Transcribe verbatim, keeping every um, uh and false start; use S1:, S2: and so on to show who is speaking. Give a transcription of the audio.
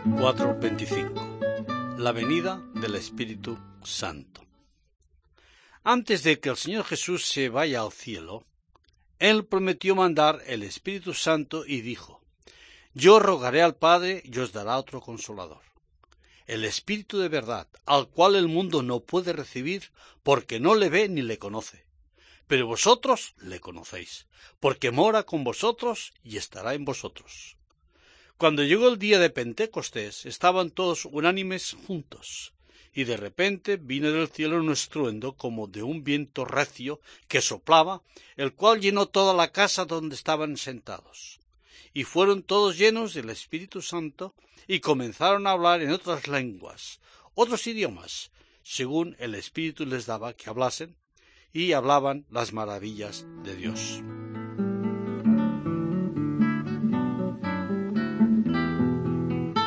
S1: cuatro veinticinco. La venida del Espíritu Santo. Antes de que el Señor Jesús se vaya al cielo, Él prometió mandar el Espíritu Santo y dijo: Yo rogaré al Padre y os dará otro Consolador, el Espíritu de verdad, al cual el mundo no puede recibir porque no le ve ni le conoce. Pero vosotros le conocéis, porque mora con vosotros y estará en vosotros. Cuando llegó el día de Pentecostés, estaban todos unánimes juntos, y de repente vino del cielo un estruendo como de un viento recio que soplaba, el cual llenó toda la casa donde estaban sentados. Y fueron todos llenos del Espíritu Santo, y comenzaron a hablar en otras lenguas, otros idiomas, según el Espíritu les daba que hablasen, y hablaban las maravillas de Dios.